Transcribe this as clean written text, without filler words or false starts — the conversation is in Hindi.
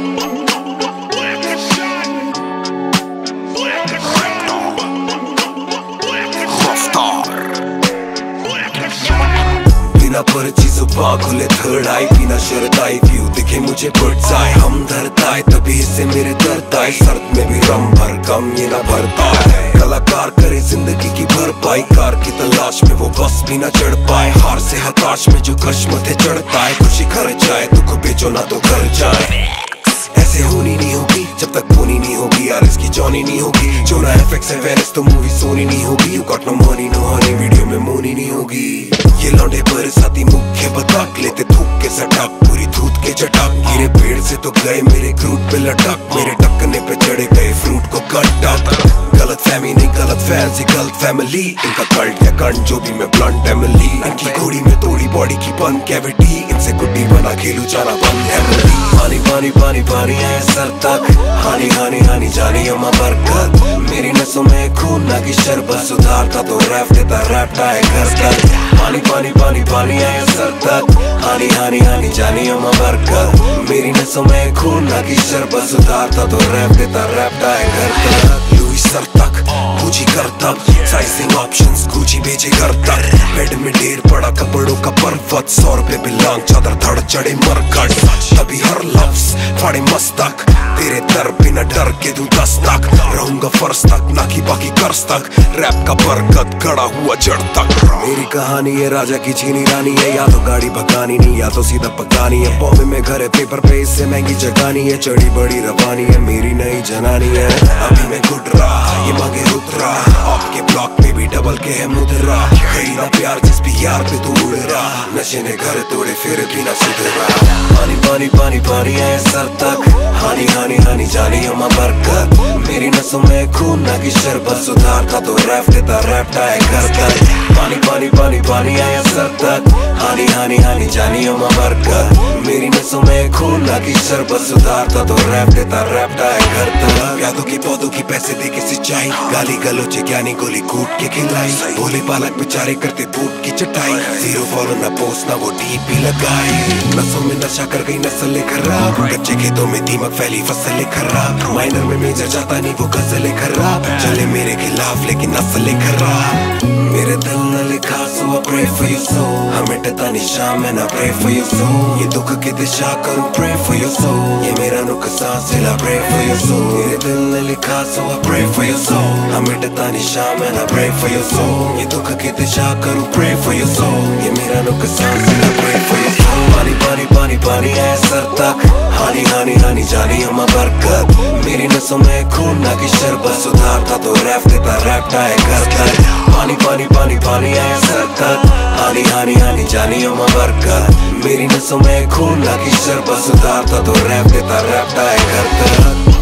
बिना पर्ची जुबान खुले थर्ड आई, बिना शर्त आई व्यू दिखे मुझे बर्ड्स आए। हम धरता है तभी से मेरे दर्द आए, सर्द में भी रम भर कम ये ना भरता है। कलाकार करे जिंदगी की भरपाई, कार की तलाश में वो बस भी ना चढ़ पाए। हार से हताश में जो कश मथे चढ़ता है, खुशी खर जाए दुख बेचो ना तो घर जाए। ऐसे होनी नहीं होगी जब तक होनी नहीं होगी, यार इसकी जॉनी नहीं होगी। जो ना एफएक्स है वेरिस तो मूवी सोनी नहीं होगी। You got no money no honey, video में मोनी नहीं होगी। ये लौंडे पर साथी मुख्य बताक लेते थूक के सटाक, पूरी धूत के चटाक। गिरे पेड़ से तो गए मेरे क्रूट पे लटक, मेरे टकने पे चढ़े गए फ्रूट को कट अप। गलत फैमी नहीं गलत फैंसी गलत फैमिली, इनका कल्ट या कंट जो भी मैं ब्लंट एमिली। इनकी घोड़ी में तोड़ी बॉडी की बन कैविटी, इनसे गुड्डी बना खेलू जाना बंद है। पानी पानी पानी पानी है सर तक, हानी हानी हानी जानी अम्मा बरकत। मेरी नसों में खून ना की शरबत, सुधारता तो रैप देता रैपटा है घर तक। पानी पानी पानी पानी है सर तक, हानी हानी हानी जानी अम्मा बरकत। मेरी नसों में खून ना की शरबत, सुधारता तो रैप देता रैपटा है घर तक। लुई सर तक पूछी कर तक, साइजिंग ऑप्शंस गुची बेचे घर तक। बेड में ढेर पड़ा कपड़ों का पर्वत, 100 रुपए बिलांग चादर धड़ चढ़े मरकट। तभी हर लफ्ज फाड़े मस्तक, तेरे दर बिना डर के दूं दस्तक। रहूंगा फर्श तक ना कि बाकी कर्ज तक, रैप का बरकत खड़ा हुआ जड़ तक। मेरी कहानी है राजा की चीनी रानी है, या तो गाड़ी भगानी नहीं या तो सीधा पकानी है। बॉम्बे में घर है पेपर पे इससे महंगी जगानी है, चढ़ी बड़ी रवानी है मेरी नई जनानी है। अभी मैं गुड रहा ये मांगे रुद्रा, आपके ब्लॉक में भी डबल के है मुद्रा। गई ना प्यार जिस भी यार पे तू उड़ रहा, नशे ने घर तोड़े फिर भी ना सुधरा। पानी पानी पानी पानी है सर तक, हानी हानी हानी जानी अम्मा बरकत। मेरी नसों में खून ना की शरबत, सुधारता तो रैप देता रैपटा है घर तक। पानी पानी पानी पानी है सर तक, हानी हानी हानी जानी अम्मा बरकत। मेरी नसों में खून ना की शरबत, सुधारता तो रैप देता रैपटा है घर तक। यादों की पौधों की पैसे दे के सिंचाई, गाली गलोचे ज्ञानी गोली कूट के खिलाई। भोले पालक बेचारे करते बूट की चटाई, जीरो फॉलो ना पोस्ट ना वो डीपी लगाई। नसों में नशा कर गई नस्ल खराब, कच्चे खेतों में दीमक फैली फसल खराब। माइनर में मेजर जाता नहीं वो गजल खराब, चले मेरे खिलाफ लेकिन नस्ल खराब। मेरे दिल न लिखा सो I pray for your soul, हमें टता निशान and I pray for your soul। ये दुख की दिशा करूं pray for your soul, ये मेरा नुकसान सिला pray for your soul। मेरे दिल ने लिखा सो I pray for your soul, हमें टता निशान and I pray for your soul। ये दुख की दिशा करूं pray for your soul, ये मेरा नुकसान सिला pray for your soul। पानी पानी पानी पानी है सर तक, हानी हानी हानी जानी अम्मा बरकत। मेरी नसों में खून ना की शरबत, सुधारता तो रैप देता रैपटा है घर तक। पानी पानी पानी पानी है सर तक, हानी हानी हानी जानी अम्मा बरकत। मेरी नसों में खून ना की शरबत, सुधारता तो रैप देता रैपटा है घर तक।